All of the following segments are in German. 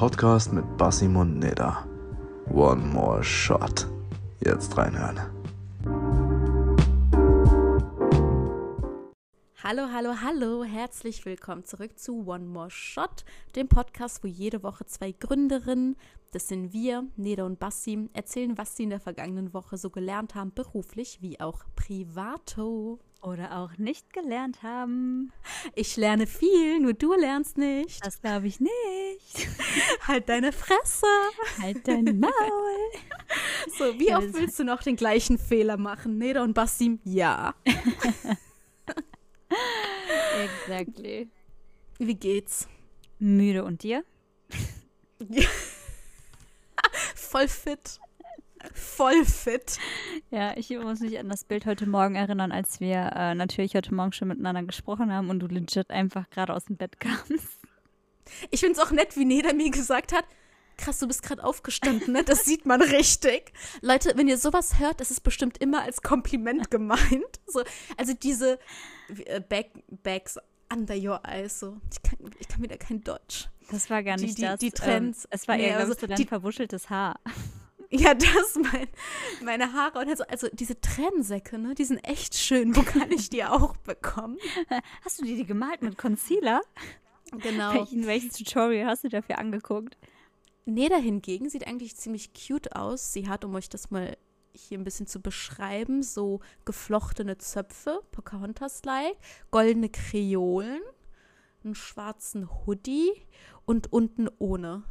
Podcast mit Basim und Neda. One more shot. Jetzt reinhören. Hallo, hallo, hallo, herzlich willkommen zurück zu One More Shot, dem Podcast, wo jede Woche zwei Gründerinnen, das sind wir, Neda und Basim, erzählen, was sie in der vergangenen Woche so gelernt haben, beruflich wie auch privato. Oder auch nicht gelernt haben. Ich lerne viel, nur du lernst nicht. Das glaube ich nicht. Halt deine Fresse. Halt dein Maul. So, wie oft willst du noch den gleichen Fehler machen? Neda und Basim, ja. Exactly. Wie geht's? Müde und dir? Voll fit. Voll fit. Ja, ich muss mich an das Bild heute Morgen erinnern, als wir natürlich heute Morgen schon miteinander gesprochen haben und du legit einfach gerade aus dem Bett kamst. Ich finde es auch nett, wie Neda mir gesagt hat, krass, du bist gerade aufgestanden, ne? Das sieht man richtig. Leute, wenn ihr sowas hört, das ist bestimmt immer als Kompliment gemeint. So, also diese Bags under your eyes, so. Ich kann wieder kein Deutsch. Das war gar nicht das. Die Trends. Es war eher, also, glaubst du, dein verwuscheltes Haar. Ja, das meine Haare und also diese Tränensäcke, ne, die sind echt schön. Wo kann ich die auch bekommen? Hast du die gemalt mit Concealer? Genau. Welches Tutorial hast du dafür angeguckt? Neda hingegen sieht eigentlich ziemlich cute aus. Sie hat, um euch das mal hier ein bisschen zu beschreiben, so geflochtene Zöpfe, Pocahontas-like, goldene Kreolen, einen schwarzen Hoodie und unten ohne.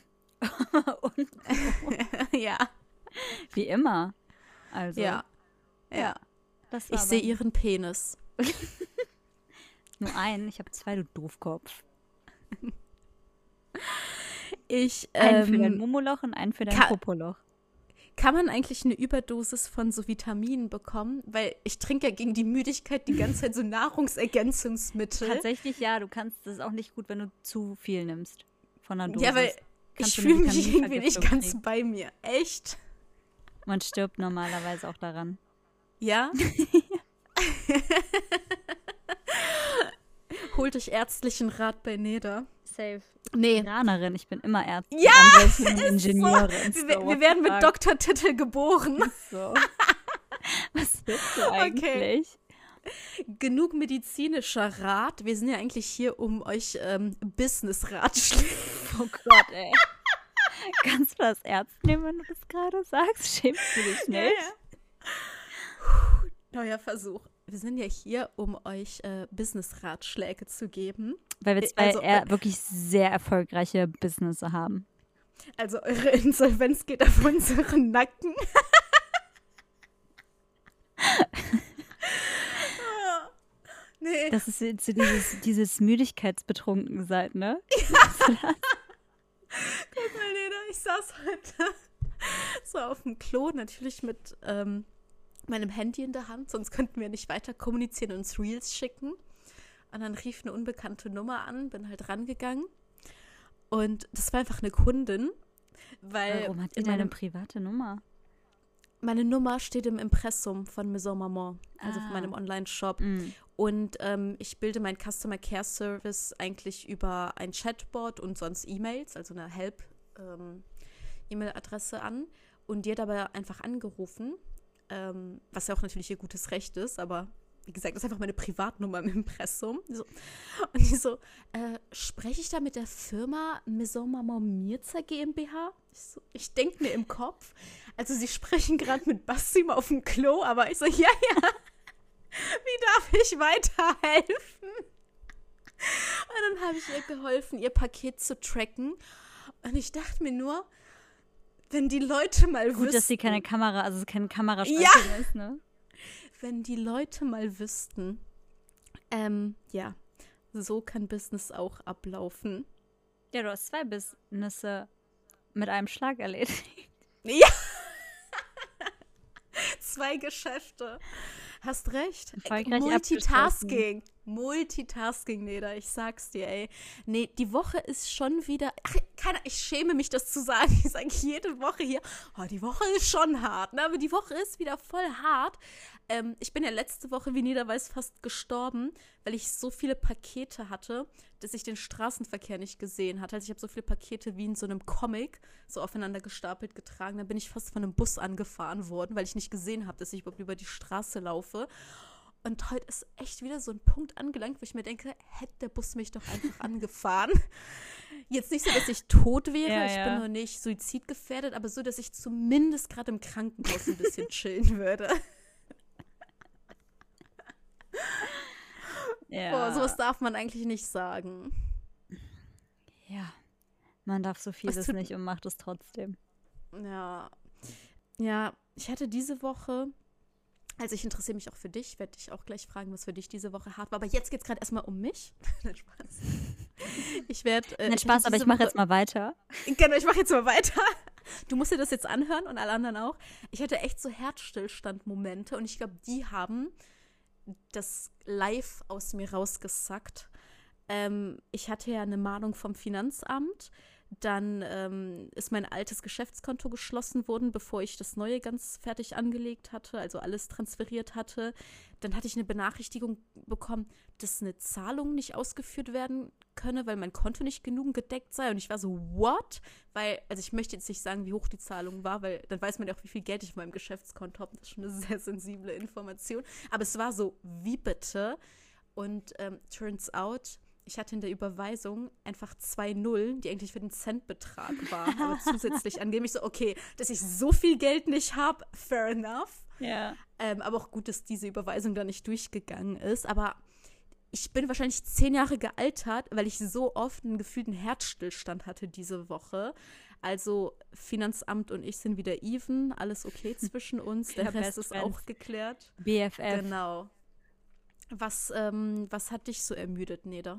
Ja. Wie immer. Also. Ja. Das ich sehe ihren Penis. Nur einen, ich habe zwei, du Doofkopf. Einen für dein Momoloch und einen für dein Popoloch. Kann man eigentlich eine Überdosis von so Vitaminen bekommen? Weil ich trinke ja gegen die Müdigkeit die ganze Zeit so Nahrungsergänzungsmittel. Tatsächlich ja, du kannst, das ist auch nicht gut, wenn du zu viel nimmst von einer Dosis. Ja, weil ich fühle mich irgendwie nicht ganz bei mir. Echt? Man stirbt normalerweise auch daran. Ja? Holt euch ärztlichen Rat bei Neda. Safe. Nee. Iranerin, ich bin immer Ärztin. Ja! Ingenieurin. So. Wir werden mit Doktortitel geboren. So. Was bist du eigentlich? Okay. Genug medizinischer Rat. Wir sind ja eigentlich hier, um euch Business-Ratschläge. Oh Gott, ey. Kannst du das ernst nehmen, wenn du das gerade sagst? Schämst du dich nicht? Ja. Neuer Versuch. Wir sind ja hier, um euch Business-Ratschläge zu geben. Weil wir zwei wirklich sehr erfolgreiche Businesses haben. Also eure Insolvenz geht auf unseren Nacken. Nee. Das ist jetzt dieses Müdigkeitsbetrunkensein, ne? Ja. Guck mal, Neda, ich saß heute so auf dem Klo, natürlich mit meinem Handy in der Hand, sonst könnten wir nicht weiter kommunizieren und uns Reels schicken. Und dann rief eine unbekannte Nummer an, bin halt rangegangen. Und das war einfach eine Kundin, weil... Warum hat die deine private Nummer? Meine Nummer steht im Impressum von Maison Maman, also von meinem Online-Shop. Mm. Und ich bilde meinen Customer Care Service eigentlich über ein Chatbot und sonst E-Mails, also eine Help-E-Mail-Adresse an. Und die hat aber einfach angerufen, was ja auch natürlich ihr gutes Recht ist, aber wie gesagt, das ist einfach meine Privatnummer im Impressum. Und die so, spreche ich da mit der Firma Maison Maman Mirza GmbH? Ich denke mir im Kopf, also sie sprechen gerade mit Basim auf dem Klo, aber ich so, ja, wie darf ich weiterhelfen? Und dann habe ich ihr geholfen, ihr Paket zu tracken. Und ich dachte mir nur, wenn die Leute mal wüssten. Gut, dass sie keine Kamera, also keine Kameraschaltung ist, ne? Wenn die Leute mal wüssten, ja, so kann Business auch ablaufen. Ja, du hast zwei Businesse mit einem Schlag erledigt. Ja! 2 Geschäfte. Hast recht. Multitasking, Neda, ich sag's dir, ey. Nee, die Woche ist schon wieder, ich schäme mich, das zu sagen. Ich sage jede Woche hier, die Woche ist schon hart, ne? Aber die Woche ist wieder voll hart. Ich bin ja letzte Woche, wie Neda weiß, fast gestorben, weil ich so viele Pakete hatte, dass ich den Straßenverkehr nicht gesehen hatte. Also ich habe so viele Pakete wie in so einem Comic so aufeinander gestapelt getragen. Dann bin ich fast von einem Bus angefahren worden, weil ich nicht gesehen habe, dass ich überhaupt über die Straße laufe. Und heute ist echt wieder so ein Punkt angelangt, wo ich mir denke, hätte der Bus mich doch einfach angefahren. Jetzt nicht so, dass ich tot wäre, ich bin noch nicht suizidgefährdet, aber so, dass ich zumindest gerade im Krankenhaus ein bisschen chillen würde. Ja. Boah, sowas darf man eigentlich nicht sagen. Ja, man darf so vieles nicht und macht es trotzdem. Ja. Ja, ich hatte diese Woche, also ich interessiere mich auch für dich, werde dich auch gleich fragen, was für dich diese Woche hart war. Aber jetzt geht es gerade erstmal um mich. Nein, Spaß. Nein, Spaß, aber ich mache jetzt mal weiter. Genau, ich mache jetzt mal weiter. Du musst dir das jetzt anhören und alle anderen auch. Ich hatte echt so Herzstillstand-Momente und ich glaube, die haben das live aus mir rausgesackt. Ich hatte ja eine Mahnung vom Finanzamt. Dann ist mein altes Geschäftskonto geschlossen worden, bevor ich das neue ganz fertig angelegt hatte, also alles transferiert hatte. Dann hatte ich eine Benachrichtigung bekommen, dass eine Zahlung nicht ausgeführt werden könne, weil mein Konto nicht genug gedeckt sei. Und ich war so, what? Weil, also ich möchte jetzt nicht sagen, wie hoch die Zahlung war, weil dann weiß man ja auch, wie viel Geld ich auf meinem Geschäftskonto habe. Das ist schon eine sehr sensible Information. Aber es war so, wie bitte? Und turns out, ich hatte in der Überweisung einfach 2 Nullen, die eigentlich für den Centbetrag waren, aber zusätzlich angegeben. Ich so, okay, dass ich so viel Geld nicht habe, fair enough. Ja. Aber auch gut, dass diese Überweisung da nicht durchgegangen ist. Aber ich bin wahrscheinlich 10 Jahre gealtert, weil ich so oft einen gefühlten Herzstillstand hatte diese Woche. Also Finanzamt und ich sind wieder even, alles okay zwischen uns, der Rest ist auch geklärt. BFF. Genau. Was hat dich so ermüdet, Neda?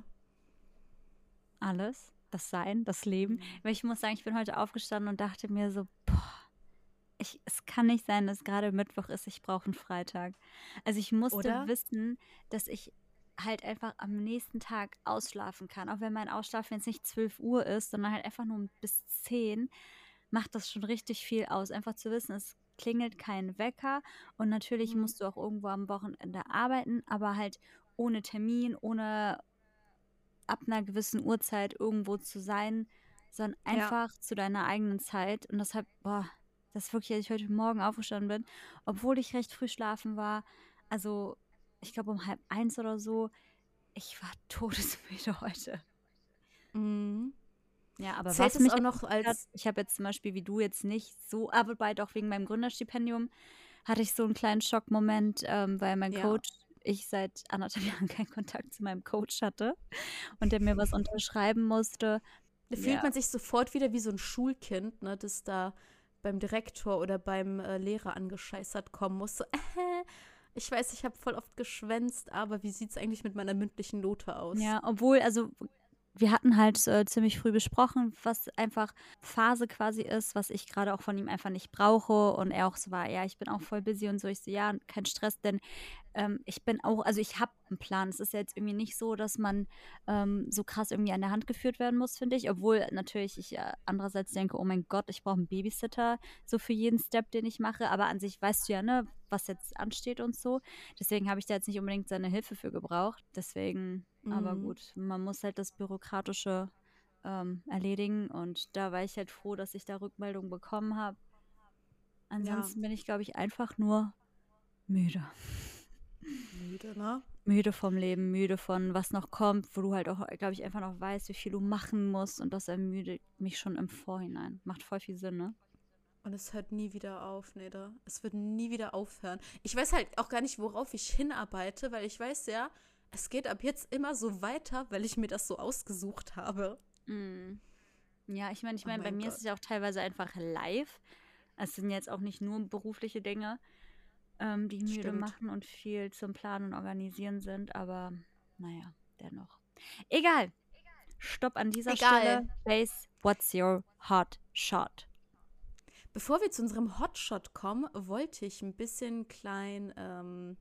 Alles, das Sein, das Leben. Weil ich muss sagen, ich bin heute aufgestanden und dachte mir so, boah, es kann nicht sein, dass gerade Mittwoch ist, ich brauche einen Freitag. Also ich musste wissen, dass ich halt einfach am nächsten Tag ausschlafen kann. Auch wenn mein Ausschlafen jetzt nicht 12 Uhr ist, sondern halt einfach nur bis 10, macht das schon richtig viel aus. Einfach zu wissen, es klingelt kein Wecker und natürlich musst du auch irgendwo am Wochenende arbeiten, aber halt ohne Termin, ohne ab einer gewissen Uhrzeit irgendwo zu sein, sondern einfach zu deiner eigenen Zeit. Und deshalb, das ist wirklich, als ich heute Morgen aufgestanden bin, obwohl ich recht früh schlafen war, also ich glaube um 12:30 oder so, ich war todesmüde heute. Mhm. Ja, aber zählt was mich auch noch als... ich habe jetzt zum Beispiel wie du jetzt nicht so, aber bald auch wegen meinem Gründerstipendium hatte ich so einen kleinen Schockmoment, weil mein Coach, ich seit 1,5 Jahren keinen Kontakt zu meinem Coach hatte und der mir was unterschreiben musste. Da fühlt man sich sofort wieder wie so ein Schulkind, ne, das da beim Direktor oder beim Lehrer angescheißert kommen muss. So, ich weiß, ich habe voll oft geschwänzt, aber wie sieht es eigentlich mit meiner mündlichen Note aus? Ja, obwohl, also wir hatten halt ziemlich früh besprochen, was einfach Phase quasi ist, was ich gerade auch von ihm einfach nicht brauche. Und er auch so war, ja, ich bin auch voll busy und so. Ich so, ja, kein Stress, denn ich bin auch, also ich habe einen Plan. Es ist ja jetzt irgendwie nicht so, dass man so krass irgendwie an der Hand geführt werden muss, finde ich. Obwohl natürlich ich andererseits denke, oh mein Gott, ich brauche einen Babysitter so für jeden Step, den ich mache. Aber an sich weißt du ja, ne, was jetzt ansteht und so. Deswegen habe ich da jetzt nicht unbedingt seine Hilfe für gebraucht. Deswegen, aber gut, man muss halt das Bürokratische erledigen. Und da war ich halt froh, dass ich da Rückmeldung bekommen habe. Ansonsten bin ich, glaube ich, einfach nur müde. Müde, ne? Müde vom Leben, müde von was noch kommt, wo du halt auch, glaube ich, einfach noch weißt, wie viel du machen musst und das ermüdet mich schon im Vorhinein. Macht voll viel Sinn, ne? Und es hört nie wieder auf, Neda. Es wird nie wieder aufhören. Ich weiß halt auch gar nicht, worauf ich hinarbeite, weil ich weiß ja, es geht ab jetzt immer so weiter, weil ich mir das so ausgesucht habe. Ja, ich meine, bei mir ist es ja auch teilweise einfach live. Es sind jetzt auch nicht nur berufliche Dinge, die müde machen und viel zum Planen und Organisieren sind, aber naja, dennoch. Egal. Stopp an dieser Stelle. Base, what's your hot shot? Bevor wir zu unserem Hotshot kommen, wollte ich ein bisschen kleinen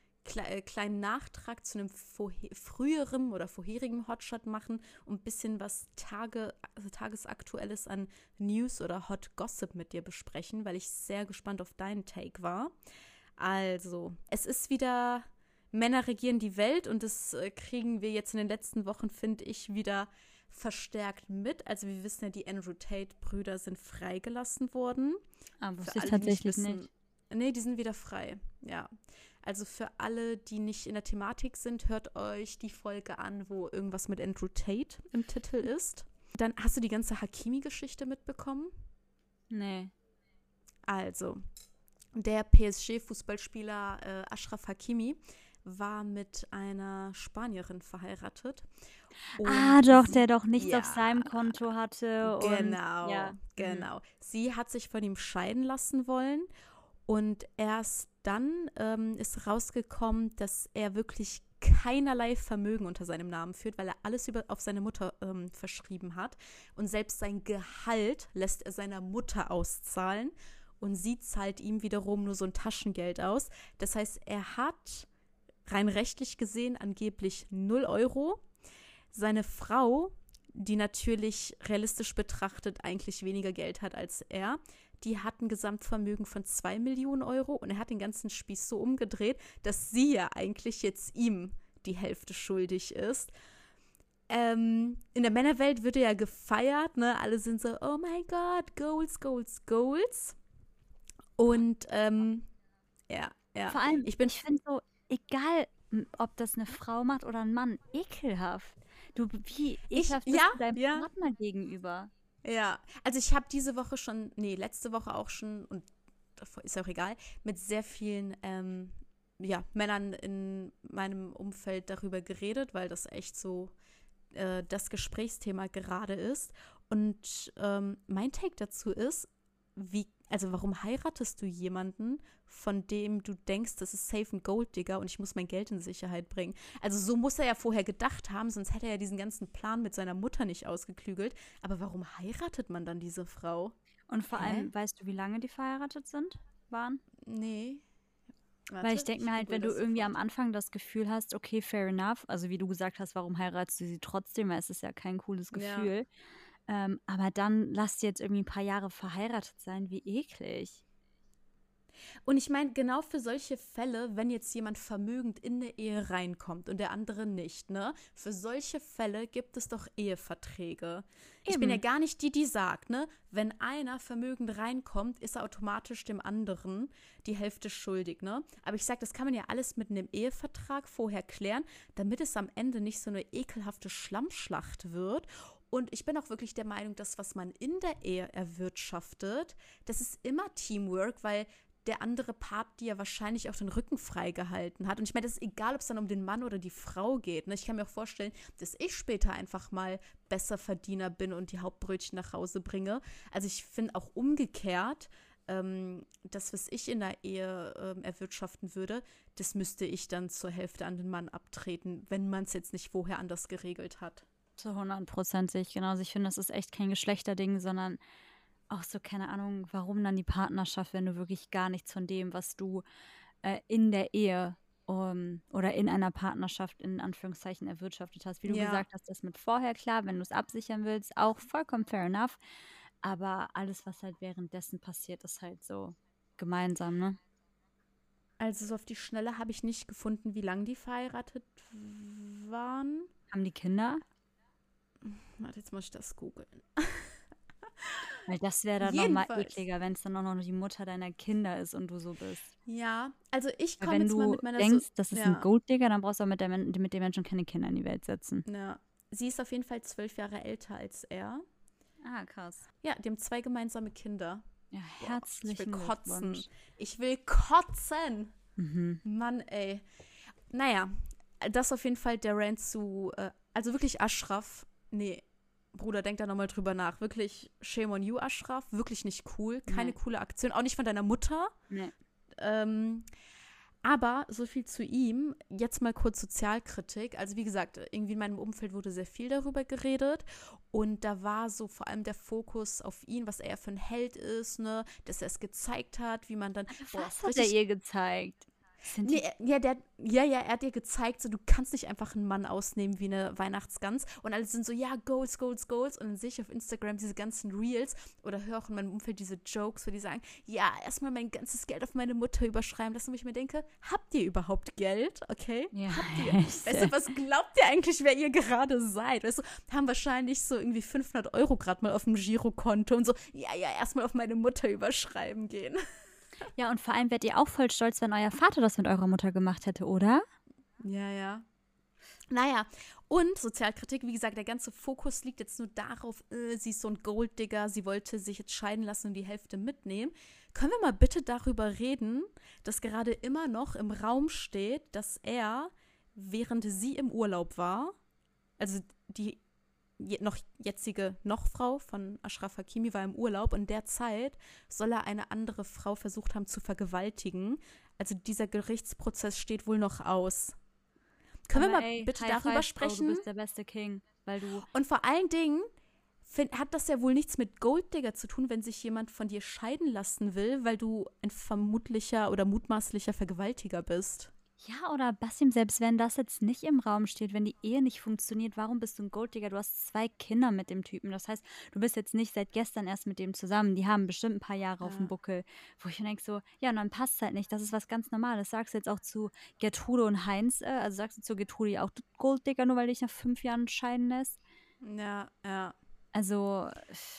Nachtrag zu einem früheren oder vorherigen Hotshot machen und ein bisschen was Tagesaktuelles an News oder Hot Gossip mit dir besprechen, weil ich sehr gespannt auf deinen Take war. Also, es ist wieder Männer regieren die Welt und das kriegen wir jetzt in den letzten Wochen, finde ich, wieder verstärkt mit. Also wir wissen ja, die Andrew Tate-Brüder sind freigelassen worden. Aber wusste ich tatsächlich nicht. Nee, die sind wieder frei, ja. Also für alle, die nicht in der Thematik sind, hört euch die Folge an, wo irgendwas mit Andrew Tate im Titel ist. Dann hast du die ganze Hakimi-Geschichte mitbekommen? Nee. Also, der PSG-Fußballspieler Achraf Hakimi war mit einer Spanierin verheiratet. Doch, der doch nichts auf seinem Konto hatte. Genau, genau. Sie hat sich von ihm scheiden lassen wollen und erst dann ist rausgekommen, dass er wirklich keinerlei Vermögen unter seinem Namen führt, weil er alles auf seine Mutter verschrieben hat. Und selbst sein Gehalt lässt er seiner Mutter auszahlen und sie zahlt ihm wiederum nur so ein Taschengeld aus. Das heißt, er hat rein rechtlich gesehen angeblich 0 Euro. Seine Frau, die natürlich realistisch betrachtet eigentlich weniger Geld hat als er, die hat ein Gesamtvermögen von 2 Millionen Euro und er hat den ganzen Spieß so umgedreht, dass sie ja eigentlich jetzt ihm die Hälfte schuldig ist. In der Männerwelt wird er ja gefeiert, ne? Alle sind so, oh mein Gott, Goals, Goals, Goals. Und ja. Vor allem, ich finde so, egal, ob das eine Frau macht oder ein Mann, ekelhaft. Wie ekelhaft bist du deinem Partner gegenüber? Ja, also ich habe letzte Woche auch schon, und ist ja auch egal, mit sehr vielen Männern in meinem Umfeld darüber geredet, weil das echt so das Gesprächsthema gerade ist. Und mein Take dazu ist, warum heiratest du jemanden, von dem du denkst, das ist safe ein Golddigger und ich muss mein Geld in Sicherheit bringen? Also so muss er ja vorher gedacht haben, sonst hätte er ja diesen ganzen Plan mit seiner Mutter nicht ausgeklügelt. Aber warum heiratet man dann diese Frau? Und vor allem, weißt du, wie lange die verheiratet waren? Nee. Weil ich denke mir halt, wenn du irgendwie am Anfang das Gefühl hast, okay, fair enough, also wie du gesagt hast, warum heiratest du sie trotzdem, weil es ist ja kein cooles Gefühl. Ja. Aber dann lass sie jetzt irgendwie ein paar Jahre verheiratet sein, wie eklig. Und ich meine, genau für solche Fälle, wenn jetzt jemand vermögend in eine Ehe reinkommt und der andere nicht, ne? Für solche Fälle gibt es doch Eheverträge. Eben. Ich bin ja gar nicht die sagt, ne? Wenn einer vermögend reinkommt, ist er automatisch dem anderen die Hälfte schuldig, ne? Aber ich sag, das kann man ja alles mit einem Ehevertrag vorher klären, damit es am Ende nicht so eine ekelhafte Schlammschlacht wird. Und ich bin auch wirklich der Meinung, dass was man in der Ehe erwirtschaftet, das ist immer Teamwork, weil der andere Part dir ja wahrscheinlich auch den Rücken freigehalten hat. Und ich meine, das ist egal, ob es dann um den Mann oder die Frau geht. Ne? Ich kann mir auch vorstellen, dass ich später einfach mal besser Verdiener bin und die Hauptbrötchen nach Hause bringe. Also ich finde auch umgekehrt, das, was ich in der Ehe erwirtschaften würde, das müsste ich dann zur Hälfte an den Mann abtreten, wenn man es jetzt nicht vorher anders geregelt hat. Zu 100% sehe ich genauso. Ich finde, das ist echt kein Geschlechterding, sondern auch so, keine Ahnung, warum dann die Partnerschaft, wenn du wirklich gar nichts von dem, was du in der Ehe oder in einer Partnerschaft in Anführungszeichen erwirtschaftet hast. Wie du gesagt hast, das mit vorher, klar, wenn du es absichern willst, auch vollkommen fair enough. Aber alles, was halt währenddessen passiert, ist halt so gemeinsam, ne? Also so auf die Schnelle habe ich nicht gefunden, wie lange die verheiratet waren. Haben die Kinder? Warte, jetzt muss ich das googeln. Weil das wäre dann nochmal ekliger, wenn es dann auch noch die Mutter deiner Kinder ist und du so bist. Ja, also ich komme jetzt mal mit meiner... Wenn du denkst, das ist ein Golddigger, dann brauchst du auch mit dem Menschen keine Kinder in die Welt setzen. Ja, sie ist auf jeden Fall 12 Jahre älter als er. Ah, krass. Ja, die haben 2 gemeinsame Kinder. Ja, herzlichen Glückwunsch. Ich will kotzen. Mhm. Mann, ey. Naja, das auf jeden Fall der Rant zu... also wirklich Achraf, nee, Bruder, denk da nochmal drüber nach. Wirklich, shame on you, Achraf. Wirklich nicht cool. Keine coole Aktion. Auch nicht von deiner Mutter. Nee. Aber so viel zu ihm. Jetzt mal kurz Sozialkritik. Also wie gesagt, irgendwie in meinem Umfeld wurde sehr viel darüber geredet. Und da war so vor allem der Fokus auf ihn, was er für ein Held ist, ne? Dass er es gezeigt hat, wie man dann... Was hat er ihr gezeigt? Nee, er hat dir gezeigt, so, du kannst nicht einfach einen Mann ausnehmen wie eine Weihnachtsgans. Und alle sind so, ja, Goals. Und dann sehe ich auf Instagram diese ganzen Reels oder höre auch in meinem Umfeld diese Jokes, wo die sagen, ja, erstmal mein ganzes Geld auf meine Mutter überschreiben lassen, wo ich mir denke, habt ihr überhaupt Geld? Okay? Ja, habt ihr? Weißt du, was glaubt ihr eigentlich, wer ihr gerade seid? Weißt du, haben wahrscheinlich so irgendwie 500 € gerade mal auf dem Girokonto und so, ja, erstmal auf meine Mutter überschreiben gehen. Ja, und vor allem wärt ihr auch voll stolz, wenn euer Vater das mit eurer Mutter gemacht hätte, oder? Ja. Naja, und Sozialkritik, wie gesagt, der ganze Fokus liegt jetzt nur darauf, sie ist so ein Golddigger, sie wollte sich jetzt scheiden lassen und die Hälfte mitnehmen. Können wir mal bitte darüber reden, dass gerade immer noch im Raum steht, dass er, während sie im Urlaub war, also die jetzige Nochfrau von Ashraf Hakimi war im Urlaub und in der Zeit soll er eine andere Frau versucht haben zu vergewaltigen. Also dieser Gerichtsprozess steht wohl noch aus. Können wir mal bitte darüber sprechen? Du bist der beste King, weil du... Und vor allen Dingen hat das ja wohl nichts mit Golddigger zu tun, wenn sich jemand von dir scheiden lassen will, weil du ein vermutlicher oder mutmaßlicher Vergewaltiger bist. Ja, oder Basim, selbst wenn das jetzt nicht im Raum steht, wenn die Ehe nicht funktioniert, warum bist du ein Golddigger? Du hast 2 Kinder mit dem Typen. Das heißt, du bist jetzt nicht seit gestern erst mit dem zusammen. Die haben bestimmt ein paar Jahre auf dem Buckel. Wo ich mir denke so, ja, und dann passt es halt nicht. Das ist was ganz Normales. Sagst du jetzt auch zu Gertrude und Heinz, also sagst du zu Gertrude auch, du Golddigger, nur weil du dich nach 5 Jahren scheiden lässt? Ja. Also,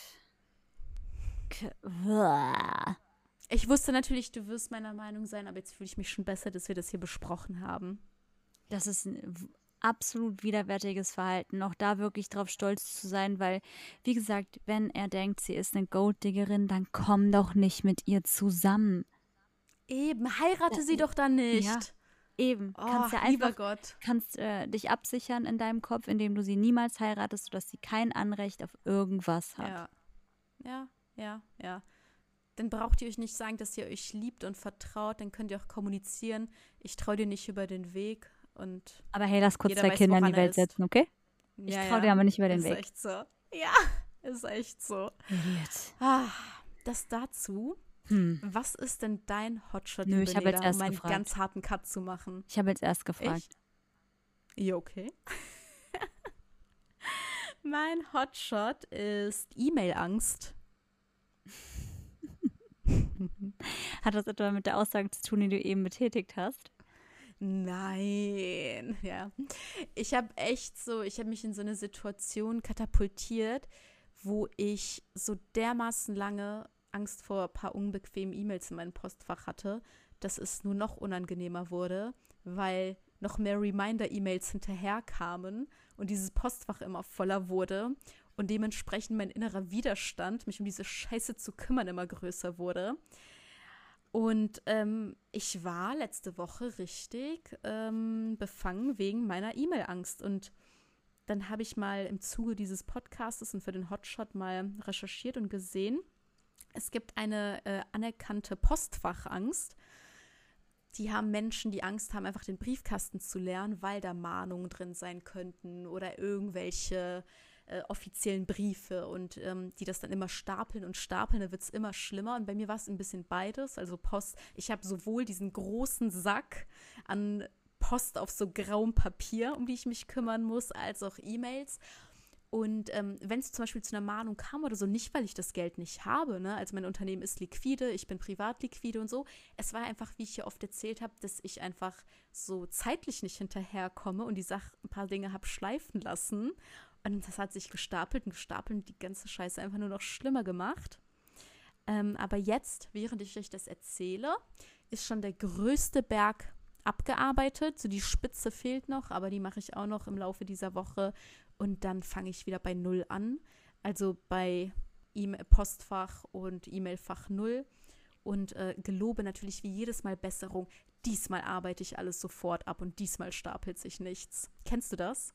ich wusste natürlich, du wirst meiner Meinung sein, aber jetzt fühle ich mich schon besser, dass wir das hier besprochen haben. Das ist ein absolut widerwärtiges Verhalten, auch da wirklich drauf stolz zu sein, weil, wie gesagt, wenn er denkt, sie ist eine Golddiggerin, dann komm doch nicht mit ihr zusammen. Eben, heirate sie doch dann nicht. Ja, eben. Kannst ja lieber einfach, Gott. Kannst dich absichern in deinem Kopf, indem du sie niemals heiratest, sodass sie kein Anrecht auf irgendwas hat. Ja. Dann braucht ihr euch nicht sagen, dass ihr euch liebt und vertraut. Dann könnt ihr auch kommunizieren. Ich traue dir nicht über den Weg. Aber hey, lass kurz 2 Kinder in die Welt setzen, okay? Ich traue dir aber nicht über den Weg. Ist echt so. Ja, ist echt so. Idiot. Das dazu. Was ist denn dein Hotshot, ich habe jetzt erst um einen gefragt. ganz harten Cut zu machen? Ich habe jetzt erst gefragt. Ja, okay. Mein Hotshot ist E-Mail-Angst. Hat das etwa mit der Aussage zu tun, die du eben betätigt hast? Nein, ja. Ich habe mich in so eine Situation katapultiert, wo ich so dermaßen lange Angst vor ein paar unbequemen E-Mails in meinem Postfach hatte, dass es nur noch unangenehmer wurde, weil noch mehr Reminder-E-Mails hinterher kamen und dieses Postfach immer voller wurde und dementsprechend mein innerer Widerstand, mich um diese Scheiße zu kümmern, immer größer wurde. Und ich war letzte Woche richtig befangen wegen meiner E-Mail-Angst. Und dann habe ich mal im Zuge dieses Podcastes und für den Hotshot mal recherchiert und gesehen, es gibt eine anerkannte Postfachangst. Die haben Menschen, die Angst haben, einfach den Briefkasten zu leeren, weil da Mahnungen drin sein könnten oder irgendwelche offiziellen Briefe und die das dann immer stapeln, da wird es immer schlimmer. Und bei mir war es ein bisschen beides, also Post. Ich habe sowohl diesen großen Sack an Post auf so grauem Papier, um die ich mich kümmern muss, als auch E-Mails. Und wenn es zum Beispiel zu einer Mahnung kam oder so, nicht, weil ich das Geld nicht habe, ne? Also mein Unternehmen ist liquide, ich bin privat liquide und so. Es war einfach, wie ich hier oft erzählt habe, dass ich einfach so zeitlich nicht hinterherkomme und ein paar Dinge habe schleifen lassen. Und das hat sich gestapelt und die ganze Scheiße einfach nur noch schlimmer gemacht. Aber jetzt, während ich euch das erzähle, ist schon der größte Berg abgearbeitet. So die Spitze fehlt noch, aber die mache ich auch noch im Laufe dieser Woche. Und dann fange ich wieder bei 0 an. Also bei E-Mail-Postfach und E-Mail-Fach 0. Und gelobe natürlich wie jedes Mal Besserung. Diesmal arbeite ich alles sofort ab und diesmal stapelt sich nichts. Kennst du das?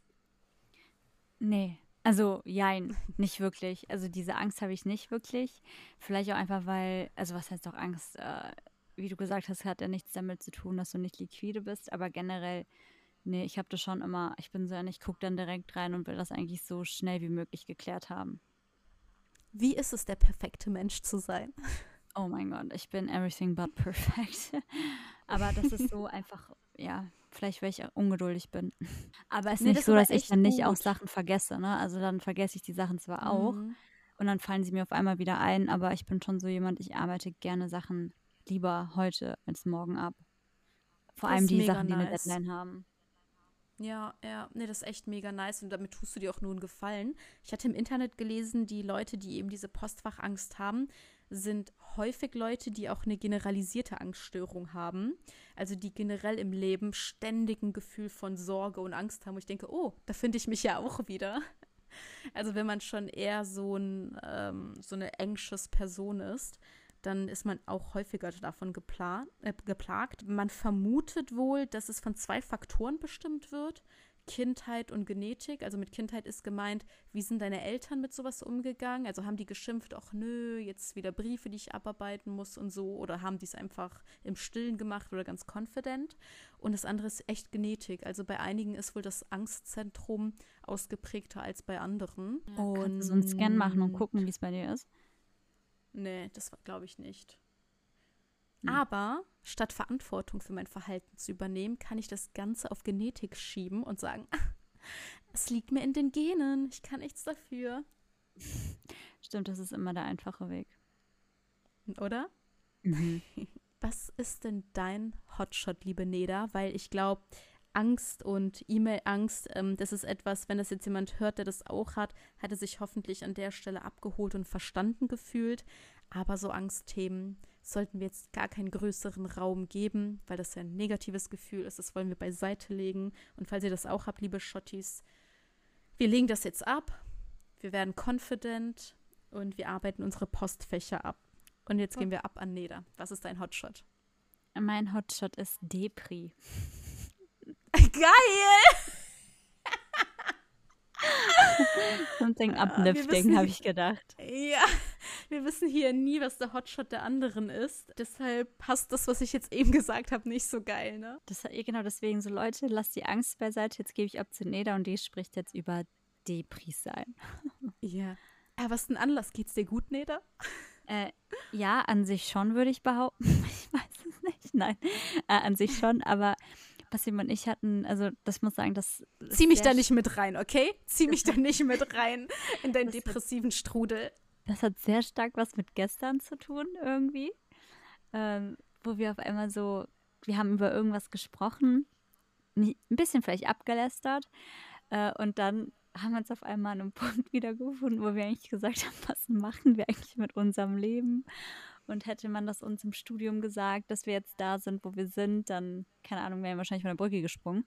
Nee, also jein, nicht wirklich. Also diese Angst habe ich nicht wirklich. Vielleicht auch einfach, weil, also was heißt auch Angst? Wie du gesagt hast, hat ja nichts damit zu tun, dass du nicht liquide bist. Aber generell, nee, ich habe das schon immer, ich bin so ich gucke dann direkt rein und will das eigentlich so schnell wie möglich geklärt haben. Wie ist es, der perfekte Mensch zu sein? Oh mein Gott, ich bin everything but perfect. Aber das ist so einfach, ja, vielleicht weil ich ungeduldig bin. Aber es ist Nee, nicht das ist so, aber dass ich echt dann nicht auch gut. Sachen vergesse, ne? Also dann vergesse ich die Sachen zwar auch Mhm. und dann fallen sie mir auf einmal wieder ein, aber ich bin schon so jemand, ich arbeite gerne Sachen lieber heute als morgen ab. Vor Das allem ist die mega Sachen, die eine nice. Deadline haben. Ja, ja, nee, das ist echt mega nice und damit tust du dir auch nur einen Gefallen. Ich hatte im Internet gelesen, die Leute, die eben diese Postfachangst haben, sind häufig Leute, die auch eine generalisierte Angststörung haben. Also die generell im Leben ständig ein Gefühl von Sorge und Angst haben. Und ich denke, oh, da finde ich mich ja auch wieder. Also wenn man schon eher so eine anxious Person ist, dann ist man auch häufiger davon geplagt. Man vermutet wohl, dass es von 2 Faktoren bestimmt wird. Kindheit und Genetik. Also mit Kindheit ist gemeint, wie sind deine Eltern mit sowas umgegangen? Also haben die geschimpft, ach nö, jetzt wieder Briefe, die ich abarbeiten muss und so. Oder haben die es einfach im Stillen gemacht oder ganz confident? Und das andere ist echt Genetik. Also bei einigen ist wohl das Angstzentrum ausgeprägter als bei anderen. Ja, kannst du so einen Scan machen und gucken, wie es bei dir ist? Nee, das glaube ich nicht. Hm. Aber statt Verantwortung für mein Verhalten zu übernehmen, kann ich das Ganze auf Genetik schieben und sagen, es liegt mir in den Genen, ich kann nichts dafür. Stimmt, das ist immer der einfache Weg. Oder? Mhm. Was ist denn dein Hotshot, liebe Neda? Weil ich glaube, Angst und E-Mail-Angst, das ist etwas, wenn das jetzt jemand hört, der das auch hat, hat er sich hoffentlich an der Stelle abgeholt und verstanden gefühlt. Aber so Angstthemen sollten wir jetzt gar keinen größeren Raum geben, weil das ja ein negatives Gefühl ist. Das wollen wir beiseite legen. Und falls ihr das auch habt, liebe Schottis, wir legen das jetzt ab. Wir werden confident und wir arbeiten unsere Postfächer ab. Und jetzt gehen wir ab an Neda. Was ist dein Hotshot? Mein Hotshot ist Depri. Geil! Something uplifting, habe ich gedacht. Ja, wir wissen hier nie, was der Hotshot der anderen ist. Deshalb passt das, was ich jetzt eben gesagt habe, nicht so geil, ne? Genau deswegen so, Leute, lasst die Angst beiseite. Jetzt gebe ich ab zu Neda und die spricht jetzt über Depris sein. Ja. Aber was ist denn Anlass? Geht's dir gut, Neda? Ja, an sich schon, würde ich behaupten. Ich weiß es nicht. Nein, an sich schon, aber Basim und ich hatten, also das muss sagen, das zieh mich da nicht mit rein, okay? Zieh mich da nicht mit rein in deinen depressiven Strudel. Das hat sehr stark was mit gestern zu tun irgendwie, wo wir auf einmal so, wir haben über irgendwas gesprochen, ein bisschen vielleicht abgelästert und dann haben wir uns auf einmal an einem Punkt wiedergefunden, wo wir eigentlich gesagt haben, was machen wir eigentlich mit unserem Leben? Und hätte man das uns im Studium gesagt, dass wir jetzt da sind, wo wir sind, dann, keine Ahnung, wären wir wahrscheinlich von der Brücke gesprungen.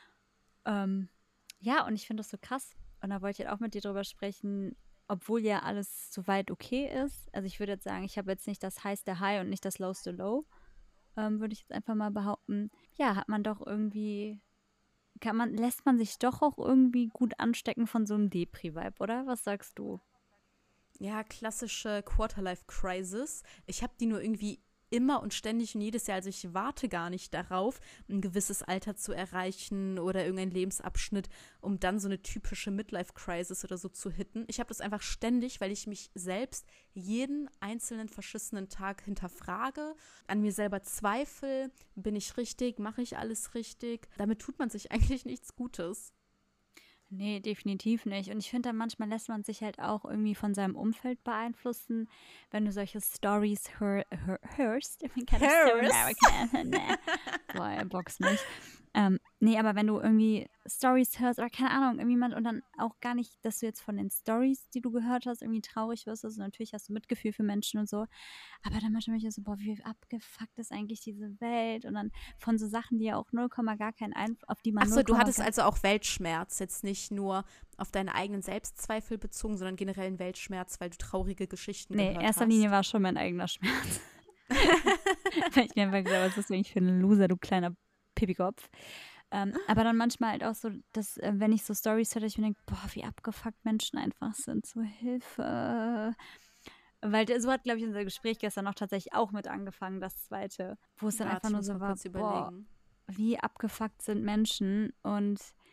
Ja, und ich finde das so krass. Und da wollte ich halt auch mit dir drüber sprechen, obwohl ja alles soweit okay ist. Also ich würde jetzt sagen, ich habe jetzt nicht das highste High und nicht das lowste Low, würde ich jetzt einfach mal behaupten. Ja, hat man doch irgendwie, lässt man sich doch auch irgendwie gut anstecken von so einem Depri-Vibe, oder? Was sagst du? Ja, klassische Quarterlife-Crisis. Ich habe die nur irgendwie immer und ständig und jedes Jahr, also ich warte gar nicht darauf, ein gewisses Alter zu erreichen oder irgendeinen Lebensabschnitt, um dann so eine typische Midlife-Crisis oder so zu hitten. Ich habe das einfach ständig, weil ich mich selbst jeden einzelnen verschissenen Tag hinterfrage, an mir selber zweifle, bin ich richtig, mache ich alles richtig? Damit tut man sich eigentlich nichts Gutes. Nee, definitiv nicht. Und ich finde, dann manchmal lässt man sich halt auch irgendwie von seinem Umfeld beeinflussen, wenn du solche Stories hörst. Ich bin keine American. Boah, box mich. Nee, aber wenn du irgendwie Stories hörst oder keine Ahnung, irgendjemand und dann auch gar nicht, dass du jetzt von den Stories, die du gehört hast, irgendwie traurig wirst. Also natürlich hast du Mitgefühl für Menschen und so. Aber dann manchmal bin ich so, boah, wie abgefuckt ist eigentlich diese Welt? Und dann von so Sachen, die ja auch 0, gar keinen Einfluss, auf die man Achso, du hattest also auch Weltschmerz, jetzt nicht nur auf deine eigenen Selbstzweifel bezogen, sondern generell einen Weltschmerz, weil du traurige Geschichten gehört hast. Nee, in erster Linie war schon mein eigener Schmerz. Weil ich mir einfach gesagt habe, was ist das eigentlich für ein Loser, du kleiner Pipikopf. Aber dann manchmal halt auch so, dass, wenn ich so Storys höre, ich mir denke, boah, wie abgefuckt Menschen einfach sind, so Hilfe. Weil so hat, glaube ich, unser Gespräch gestern noch tatsächlich auch mit angefangen, das zweite, wo es dann einfach nur so war, boah, wie abgefuckt sind Menschen und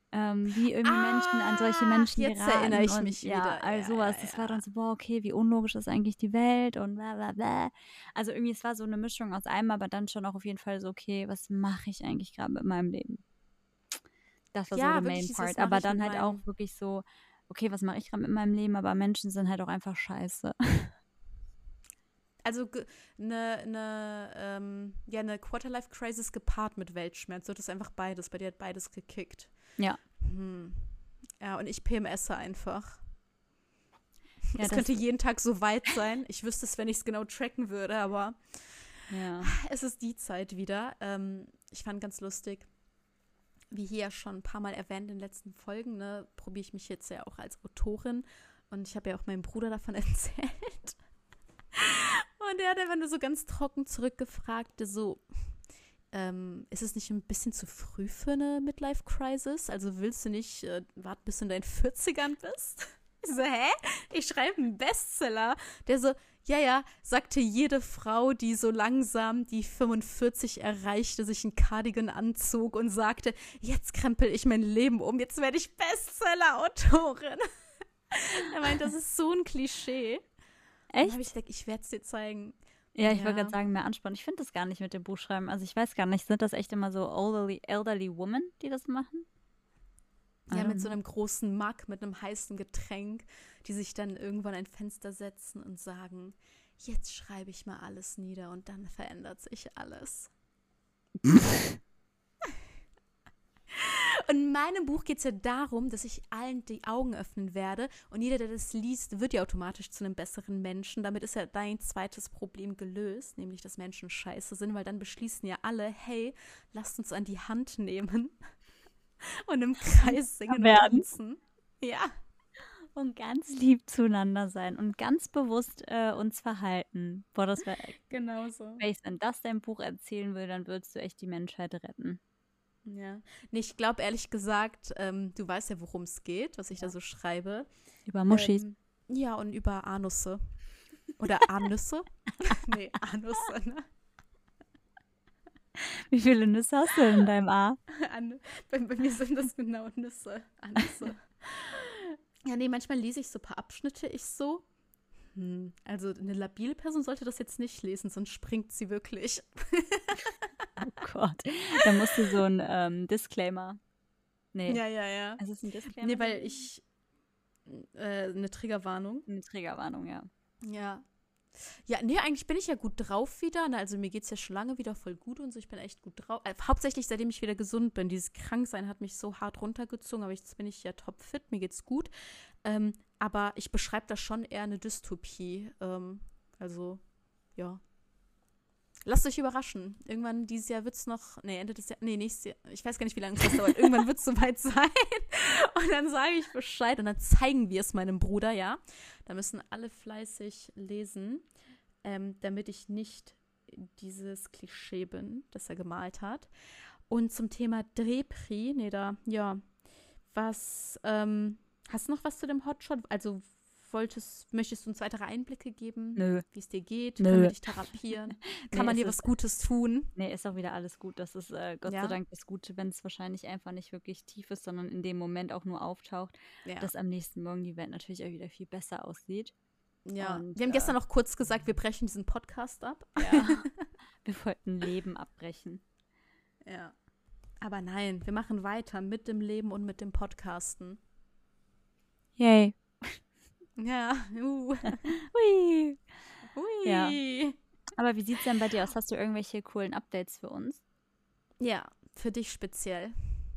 wie irgendwie Menschen an solche Menschen jetzt geraten. erinnere ich und mich ja, wieder. all sowas. Das war dann so, boah, okay, wie unlogisch ist eigentlich die Welt und bla bla bla. Also irgendwie, es war so eine Mischung aus allem, aber dann schon auch auf jeden Fall so, okay, was mache ich eigentlich gerade mit meinem Leben? Das war so der Main Part. Aber dann halt auch wirklich so, okay, was mache ich gerade mit meinem Leben? Aber Menschen sind halt auch einfach scheiße. Also eine Quarter-Life-Crisis gepaart mit Weltschmerz. So, das ist einfach beides. Bei dir hat beides gekickt. Ja. Ja, und ich PMS'e einfach. Ja, es könnte jeden Tag so weit sein. Ich wüsste es, wenn ich es genau tracken würde, aber es ist die Zeit wieder. Ich fand ganz lustig, wie hier ja schon ein paar Mal erwähnt in den letzten Folgen, ne, probiere ich mich jetzt ja auch als Autorin. Und ich habe ja auch meinem Bruder davon erzählt. Und er hat einfach nur so ganz trocken zurückgefragt, so, ist es nicht ein bisschen zu früh für eine Midlife-Crisis? Also willst du nicht warten, bis du in deinen 40ern bist? Ich so, hä? Ich schreibe einen Bestseller. Der so, ja, sagte jede Frau, die so langsam die 45 erreichte, sich ein Cardigan anzog und sagte, jetzt krempel ich mein Leben um, jetzt werde ich Bestseller-Autorin. Er meint, das ist so ein Klischee. Echt? Dann habe ich gedacht, ich werde es dir zeigen. Ja, ich wollte gerade sagen, mehr Anspannung. Ich finde das gar nicht mit dem Buchschreiben. Also ich weiß gar nicht, sind das echt immer so elderly women, die das machen? Ja, mit so einem großen Mug, mit einem heißen Getränk, die sich dann irgendwann an ein Fenster setzen und sagen, jetzt schreibe ich mal alles nieder und dann verändert sich alles. Und in meinem Buch geht es ja darum, dass ich allen die Augen öffnen werde und jeder, der das liest, wird ja automatisch zu einem besseren Menschen. Damit ist ja dein zweites Problem gelöst, nämlich, dass Menschen scheiße sind, weil dann beschließen ja alle, hey, lasst uns an die Hand nehmen und im Kreis singen und tanzen. Ja. Und ganz lieb zueinander sein und ganz bewusst uns verhalten. Boah, das wäre genau so. Wenn das dein Buch erzählen will, dann würdest du echt die Menschheit retten. Ja. Nee, ich glaube ehrlich gesagt, du weißt ja, worum es geht, was ich da so schreibe. Über Muschis. Ja, und über Anusse. Oder Anüsse? Nee, Anusse, ne? Wie viele Nüsse hast du in deinem A? Bei mir sind das genau Nüsse. Anüsse. Ja, nee, manchmal lese ich so ein paar Abschnitte, also eine labile Person sollte das jetzt nicht lesen, sonst springt sie wirklich. Oh Gott, da musst du so ein Disclaimer. Nee. Ja. Es ist ein Disclaimer? Nee, weil ich eine Triggerwarnung. Eine Triggerwarnung, ja. Ja. Ja, nee, eigentlich bin ich ja gut drauf wieder. Ne? Also mir geht's ja schon lange wieder voll gut und so. Ich bin echt gut drauf. Hauptsächlich, seitdem ich wieder gesund bin. Dieses Kranksein hat mich so hart runtergezogen, aber jetzt bin ich ja topfit, mir geht's gut. Aber ich beschreibe da schon eher eine Dystopie. Also, ja. Lasst euch überraschen. Irgendwann dieses Jahr wird's noch, Ende des Jahres, nächstes Jahr, ich weiß gar nicht, wie lange das dauert. Irgendwann wird's soweit sein. Und dann sage ich Bescheid und dann zeigen wir es meinem Bruder, ja. Da müssen alle fleißig lesen, damit ich nicht dieses Klischee bin, das er gemalt hat. Und zum Thema Drehprix, hast du noch was zu dem Hotshot? Also möchtest du uns weitere Einblicke geben? Nö. Wie es dir geht? Nö. Können wir dich therapieren? Kann man dir was Gutes tun? Nee, ist auch wieder alles gut. Das ist Gott sei Dank das Gute, wenn es wahrscheinlich einfach nicht wirklich tief ist, sondern in dem Moment auch nur auftaucht, dass am nächsten Morgen die Welt natürlich auch wieder viel besser aussieht. Ja, und, wir haben gestern noch kurz gesagt, wir brechen diesen Podcast ab. Ja, wir wollten Leben abbrechen. Ja, aber nein, wir machen weiter mit dem Leben und mit dem Podcasten. Yay. Ja, Hui. Ja. Aber wie sieht's denn bei dir aus? Hast du irgendwelche coolen Updates für uns? Ja, für dich speziell.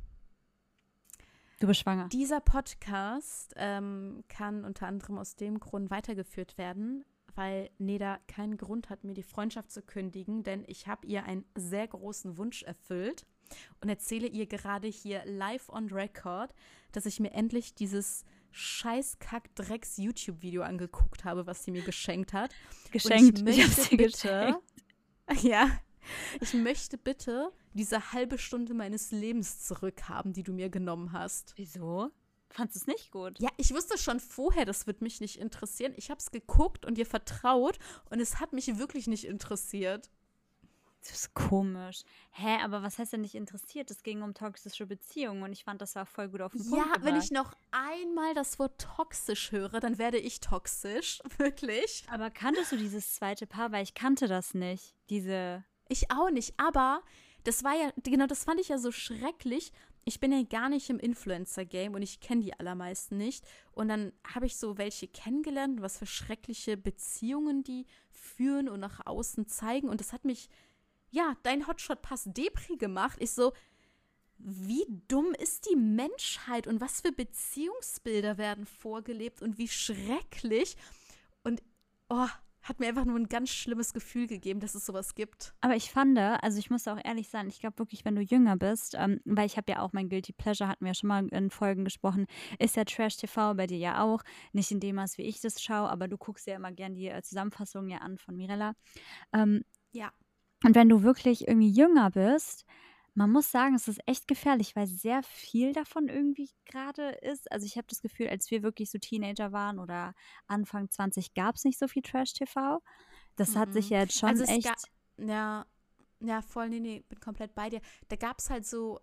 Du bist schwanger. Dieser Podcast kann unter anderem aus dem Grund weitergeführt werden, weil Neda keinen Grund hat, mir die Freundschaft zu kündigen, denn ich habe ihr einen sehr großen Wunsch erfüllt und erzähle ihr gerade hier live on record, dass ich mir endlich dieses Scheiß-Kack-Drecks-YouTube-Video angeguckt habe, was sie mir geschenkt hat. Geschenkt? Und ich möchte bitte, ich möchte bitte diese halbe Stunde meines Lebens zurückhaben, die du mir genommen hast. Wieso? Fandest du es nicht gut? Ja, ich wusste schon vorher, das wird mich nicht interessieren. Ich habe es geguckt und dir vertraut und es hat mich wirklich nicht interessiert. Das ist komisch. Hä, aber was heißt denn nicht interessiert? Es ging um toxische Beziehungen und ich fand, das war voll gut auf den Punkt Ja, wenn gebracht. ich noch einmal das Wort toxisch höre, dann werde ich toxisch. Wirklich. Aber kanntest du dieses zweite Paar? Weil ich kannte das nicht. Ich auch nicht, aber das war ja, genau, das fand ich ja so schrecklich. Ich bin ja gar nicht im Influencer-Game und ich kenne die allermeisten nicht. Und dann habe ich so welche kennengelernt, was für schreckliche Beziehungen die führen und nach außen zeigen. Und das hat mich, ja, dein Hotshot-Pass Depri gemacht. Ich so, wie dumm ist die Menschheit und was für Beziehungsbilder werden vorgelebt und wie schrecklich. Und, oh, hat mir einfach nur ein ganz schlimmes Gefühl gegeben, dass es sowas gibt. Aber ich fand, also ich muss auch ehrlich sein, ich glaube wirklich, wenn du jünger bist, weil ich habe ja auch mein Guilty Pleasure, hatten wir ja schon mal in Folgen gesprochen, ist ja Trash-TV bei dir ja auch. Nicht in dem Maß, wie ich das schaue, aber du guckst ja immer gern die Zusammenfassung ja an von Mirella. Ja. Und wenn du wirklich irgendwie jünger bist, man muss sagen, es ist echt gefährlich, weil sehr viel davon irgendwie gerade ist. Also ich habe das Gefühl, als wir wirklich so Teenager waren oder Anfang 20, gab es nicht so viel Trash-TV. Das hat sich ja jetzt schon Also echt... Ja, voll, nee, bin komplett bei dir. Da gab es halt so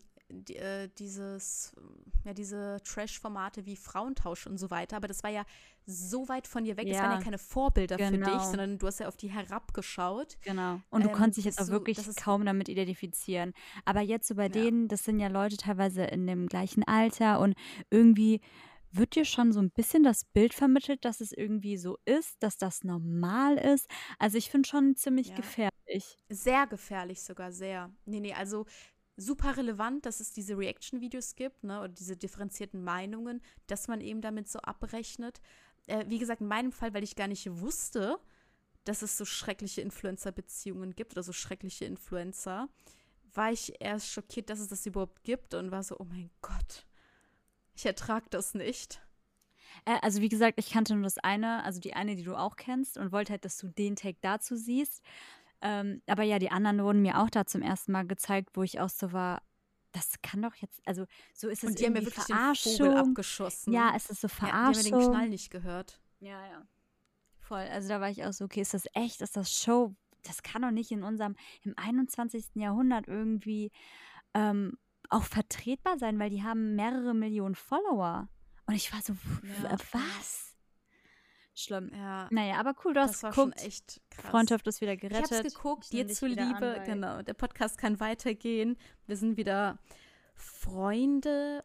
diese Trash-Formate wie Frauentausch und so weiter, aber das war ja so weit von dir weg, das waren ja keine Vorbilder für dich, sondern du hast ja auf die herabgeschaut. Genau. Und du konntest dich jetzt auch wirklich kaum damit identifizieren. Aber jetzt so bei denen, das sind ja Leute teilweise in dem gleichen Alter und irgendwie wird dir schon so ein bisschen das Bild vermittelt, dass es irgendwie so ist, dass das normal ist. Also ich finde schon ziemlich gefährlich. Sehr gefährlich sogar, sehr. Nee, also super relevant, dass es diese Reaction-Videos gibt, ne, und diese differenzierten Meinungen, dass man eben damit so abrechnet. Wie gesagt, in meinem Fall, weil ich gar nicht wusste, dass es so schreckliche Influencer-Beziehungen gibt oder so schreckliche Influencer, war ich erst schockiert, dass es das überhaupt gibt und war so, oh mein Gott, ich ertrage das nicht. Also wie gesagt, ich kannte nur das eine, also die eine, die du auch kennst und wollte halt, dass du den Take dazu siehst. Aber ja, die anderen wurden mir auch da zum ersten Mal gezeigt, wo ich auch so war, das kann doch jetzt, also so ist es und die haben ja wirklich Verarschung. Den Vogel abgeschossen. Ja, es ist so Verarschung. Ja, die haben ja den Knall nicht gehört. Ja. Voll, also da war ich auch so, okay, ist das echt, ist das Show? Das kann doch nicht im 21. Jahrhundert irgendwie auch vertretbar sein, weil die haben mehrere Millionen Follower. Und ich war so, was? Schlimm. Ja. Naja, aber cool, du hast geguckt. Schon echt krass. Freundschaft ist wieder gerettet. Ich hab's geguckt, dir zuliebe. An, genau, der Podcast kann weitergehen. Wir sind wieder Freunde.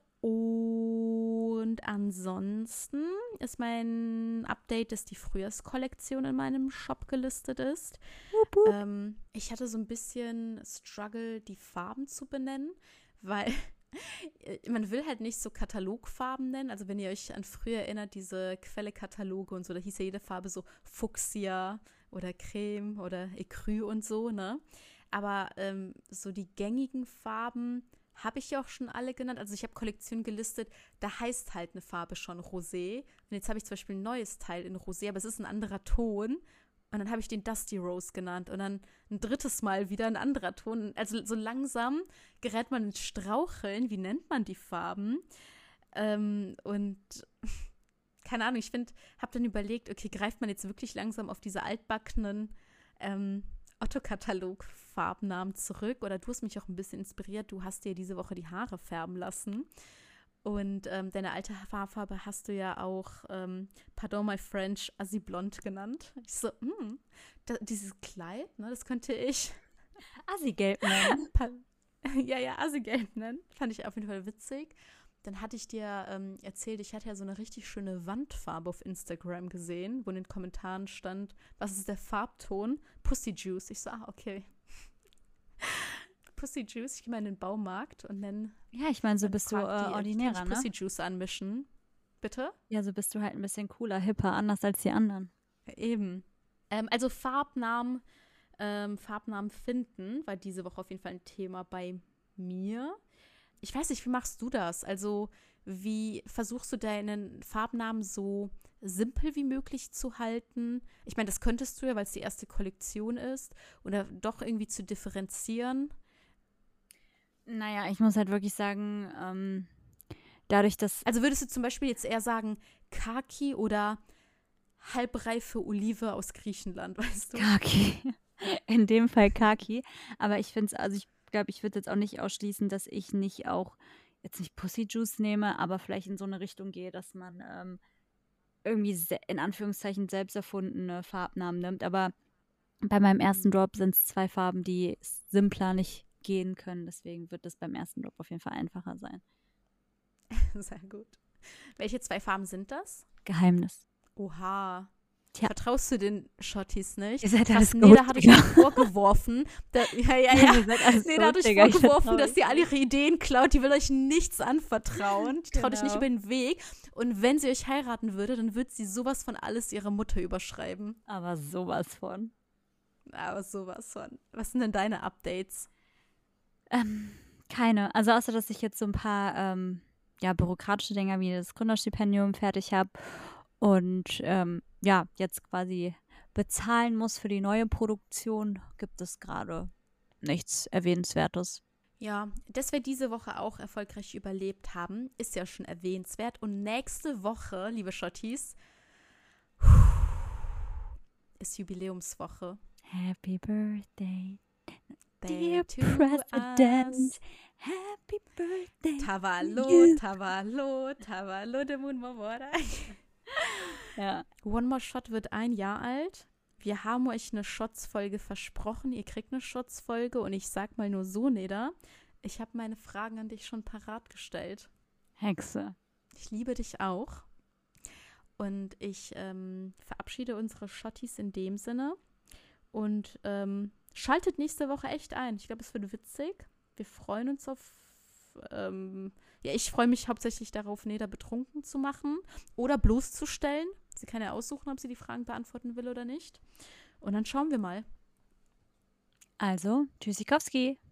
Und ansonsten ist mein Update, dass die Frühjahrskollektion in meinem Shop gelistet ist. Ich hatte so ein bisschen Struggle, die Farben zu benennen, weil man will halt nicht so Katalogfarben nennen. Also wenn ihr euch an früher erinnert, diese Quelle-Kataloge und so, da hieß ja jede Farbe so Fuchsia oder Creme oder Ecru und so, ne? Aber so die gängigen Farben habe ich ja auch schon alle genannt. Also ich habe Kollektion gelistet, da heißt halt eine Farbe schon Rosé. Und jetzt habe ich zum Beispiel ein neues Teil in Rosé, aber es ist ein anderer Ton. Und dann habe ich den Dusty Rose genannt. Und dann ein drittes Mal wieder ein anderer Ton. Also so langsam gerät man ins Straucheln. Wie nennt man die Farben? Und keine Ahnung, habe dann überlegt, okay, greift man jetzt wirklich langsam auf diese altbackenen Otto-Katalog-Farbnamen zurück? Oder du hast mich auch ein bisschen inspiriert. Du hast dir diese Woche die Haare färben lassen. Und deine alte Haarfarbe hast du ja auch, pardon my French, Assi Blond genannt. Ich so, dieses Kleid, ne, das könnte ich Assi-Gelb nennen. ja, Assi-Gelb nennen. Fand ich auf jeden Fall witzig. Dann hatte ich dir erzählt, ich hatte ja so eine richtig schöne Wandfarbe auf Instagram gesehen, wo in den Kommentaren stand, was ist der Farbton? Pussy Juice. Ich so, okay. Pussy Juice, ich gehe mal in den Baumarkt und nenne. Ja, ich meine, so bist du ordinärer, ne? Pussy Juice anmischen. Bitte? Ja, so bist du halt ein bisschen cooler, hipper, anders als die anderen. Eben. Also Farbnamen finden, war diese Woche auf jeden Fall ein Thema bei mir. Ich weiß nicht, wie machst du das? Also, wie versuchst du deinen Farbnamen so simpel wie möglich zu halten? Ich meine, das könntest du ja, weil es die erste Kollektion ist. Oder doch irgendwie zu differenzieren? Naja, ich muss halt wirklich sagen, dadurch, dass... Also würdest du zum Beispiel jetzt eher sagen Kaki oder halbreife Olive aus Griechenland, weißt du? Kaki. In dem Fall Kaki. Aber ich finde es, also ich glaube, ich würde jetzt auch nicht ausschließen, dass ich nicht auch, jetzt nicht Pussy Juice nehme, aber vielleicht in so eine Richtung gehe, dass man irgendwie in Anführungszeichen selbst erfundene Farbnamen nimmt. Aber bei meinem ersten Drop sind es 2 Farben, die simpler nicht gehen können. Deswegen wird es beim ersten Drop auf jeden Fall einfacher sein. Sehr gut. Welche 2 Farben sind das? Geheimnis. Oha. Tja. Vertraust du den Schottis nicht? Ihr seid alles Nee, da hatte ich Digga. vorgeworfen. Ihr seid alles Nee, da hatte ich Digga, vorgeworfen, dass vertrau die alle ihre Ideen klaut. Die will euch nichts anvertrauen. Die traut euch nicht über den Weg. Und wenn sie euch heiraten würde, dann würde sie sowas von alles ihrer Mutter überschreiben. Aber sowas von. Aber sowas von. Was sind denn deine Updates? Keine. Also außer, dass ich jetzt so ein paar bürokratische Dinge wie das Gründerstipendium fertig habe und jetzt quasi bezahlen muss für die neue Produktion, gibt es gerade nichts Erwähnenswertes. Ja, dass wir diese Woche auch erfolgreich überlebt haben, ist ja schon erwähnenswert. Und nächste Woche, liebe Schottis, ist Jubiläumswoche. Happy Birthday, Dear President. Happy Birthday. Tavalo, Tavalo, Tavalo de Munmamora. Ja. One More Shot wird 1 Jahr alt. Wir haben euch eine Shots-Folge versprochen. Ihr kriegt eine Shots-Folge. Und ich sag mal nur so, Neda, ich habe meine Fragen an dich schon parat gestellt. Hexe. Ich liebe dich auch. Und ich verabschiede unsere Shotties in dem Sinne. Und schaltet nächste Woche echt ein. Ich glaube, es wird witzig. Wir freuen uns auf ich freue mich hauptsächlich darauf, Neda betrunken zu machen oder bloßzustellen. Sie kann ja aussuchen, ob sie die Fragen beantworten will oder nicht. Und dann schauen wir mal. Also, Tschüssikowski.